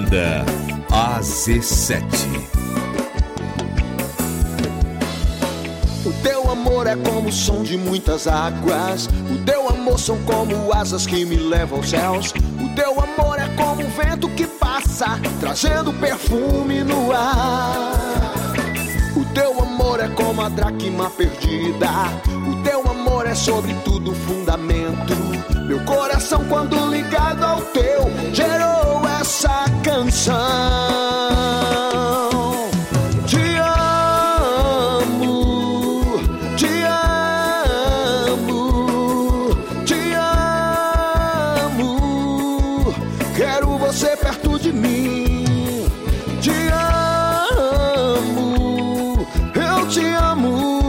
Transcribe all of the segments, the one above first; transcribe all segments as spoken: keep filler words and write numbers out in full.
Banda A Z sete. O teu amor é como o som de muitas águas. O teu amor são como asas que me levam aos céus. O teu amor é como o vento que passa, trazendo perfume no ar. O teu amor é como a dracma perdida. O teu amor é sobre tudo fundamento. Meu coração, quando ligado ao teu, gerou essa canção. Te amo, te amo, te amo. Quero você perto de mim. Te amo, eu te amo.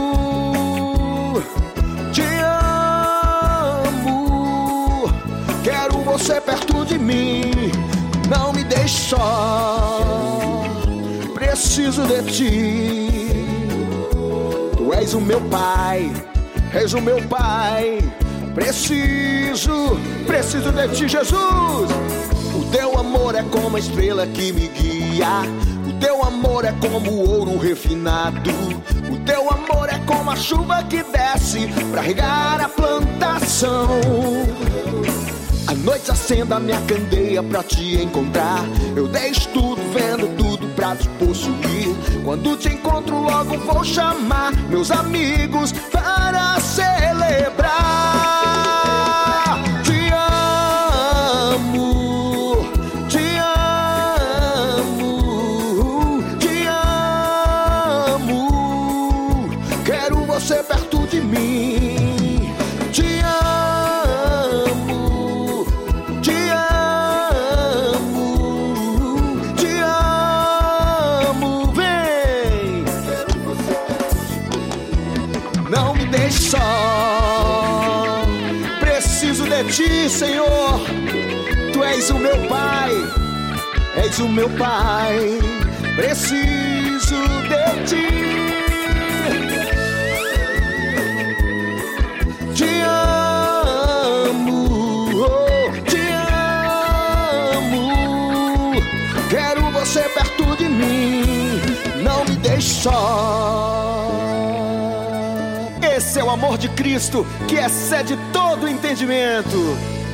Você perto de mim, não me deixe só, preciso de ti. Tu és o meu pai, és o meu pai. Preciso, preciso de ti, Jesus. O teu amor é como a estrela que me guia. O teu amor é como o ouro refinado. O teu amor é como a chuva que desce pra regar a plantação. À noite acenda minha candeia pra te encontrar. Eu deixo tudo, vendo tudo pra te possuir. Quando te encontro logo vou chamar meus amigos para celebrar. Te amo, te amo, te amo. Quero você perto de mim. Te amo. Não me deixe só, preciso de ti, Senhor. Tu és o meu Pai, és o meu Pai. Preciso de ti. Te amo, oh, te amo. Quero você perto de mim. Não me deixe só. Esse é o amor de Cristo que excede todo entendimento.